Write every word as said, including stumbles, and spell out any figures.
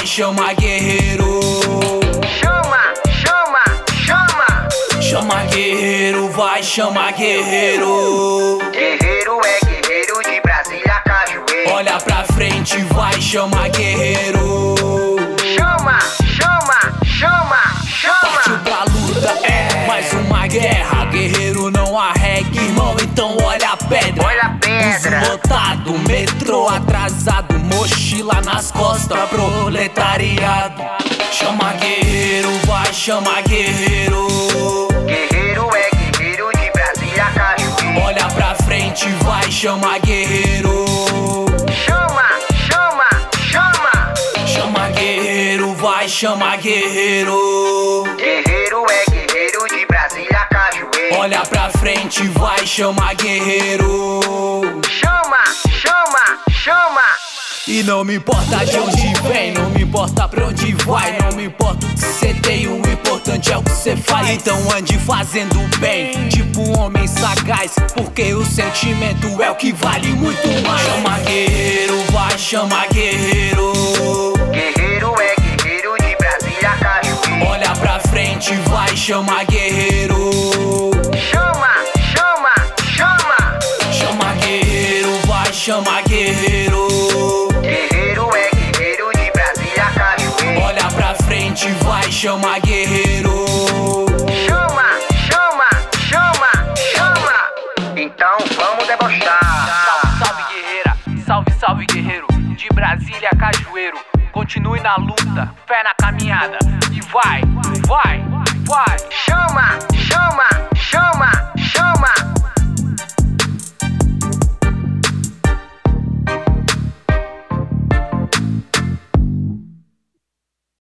vai, chama guerreiro. Chama, chama, chama. Chama guerreiro, vai, chama guerreiro. Guerreiro é guerreiro de Brasília, Cajueiro. Olha pra frente, vai, chama guerreiro. Chama, chama, chama, Partiu chama. pra luta, é mais uma guerra. Guerreiro não arrega, irmão, então olha a pedra. Olha a pedra. Bus lotado, metrô atrasado, mochila nas costas, proletariado. Chama guerreiro, vai, chama guerreiro. Guerreiro é guerreiro de Brasília, Cajueiro. Olha pra frente, vai, chama guerreiro. Chama, chama, chama. Chama guerreiro, vai, chama guerreiro. Guerreiro é guerreiro de Brasília, Cajueiro. Olha pra frente, vai, chama guerreiro. Chama, chama, chama. E não me importa de onde vem, não me importa pra onde vai, não me importa o que cê tem, o importante é o que cê faz. Então ande fazendo bem, tipo um homem sagaz, porque o sentimento é o que vale muito mais. Chama guerreiro, vai, chama guerreiro. Guerreiro é guerreiro de Brasília, Cajueiro. Olha pra frente, vai, chama guerreiro. Chama, chama, chama. Chama guerreiro, vai, chama guerreiro. Guerreiro é guerreiro de Brasília, Cajueiro. Olha pra frente, vai, chama guerreiro. Chama, chama, chama, chama. Então vamos debochar. Salve, salve guerreira, salve, salve guerreiro. De Brasília, Cajueiro. Continue na luta, fé na caminhada. E vai, vai, vai. Chama, chama,